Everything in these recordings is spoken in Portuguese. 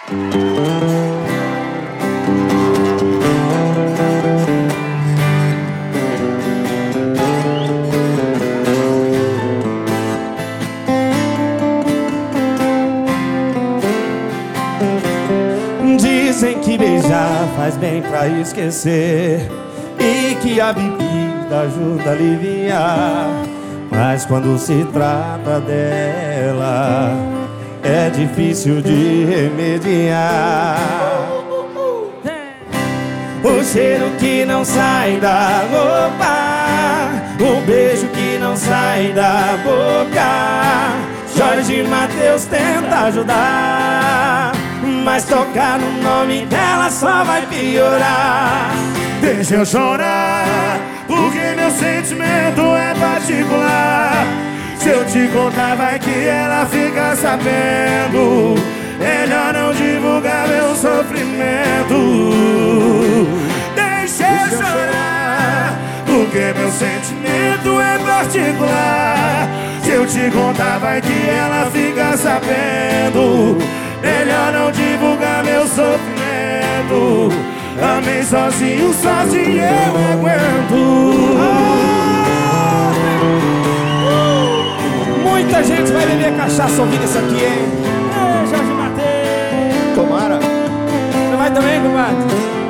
Dizem que beijar faz bem pra esquecer e que a bebida ajuda a aliviar. Mas quando se trata dela, é difícil de remediar. O cheiro que não sai da roupa, o beijo que não sai da boca. Jorge Mateus tenta ajudar, mas tocar no nome dela só vai piorar. Deixa eu chorar, porque meu sentimento é particular. Se eu te contar vai que ela fica sabendo. Melhor não divulgar meu sofrimento. Deixa eu chorar, porque meu sentimento é particular. Se eu te contar vai que ela fica sabendo. Melhor não divulgar meu sofrimento. Amei sozinho, sozinho eu aguento. Muita gente vai beber cachaça ouvindo isso aqui, hein? Ei, Jorge Mateus. Tomara. Você vai também, compadre?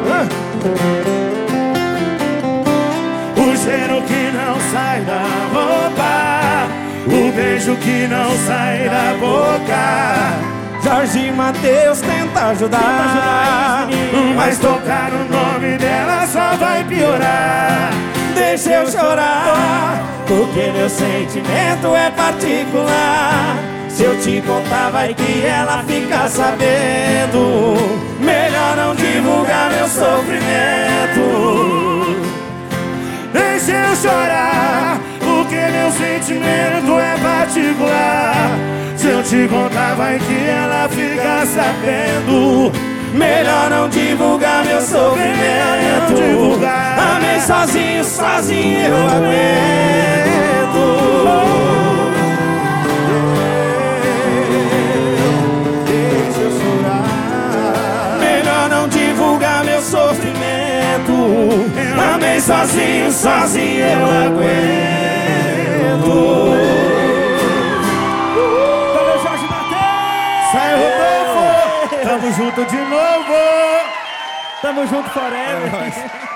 O cheiro que não sai da roupa, o beijo que não sai da boca. Jorge Mateus tenta ajudar, mas tocar no nome dela só vai piorar. Deixa eu chorar, porque meu sentimento é particular. Se eu te contar vai que ela fica sabendo. Melhor não divulgar meu sofrimento. Deixa eu chorar, porque meu sentimento é particular. Se eu te contar vai que ela fica sabendo. Melhor não divulgar meu sofrimento. Amei sozinho, sozinho eu aguento. Deixa eu chorar. Melhor não divulgar meu sofrimento. Amei sozinho, sozinho eu aguento. Tamo junto de novo. Tamo junto forever.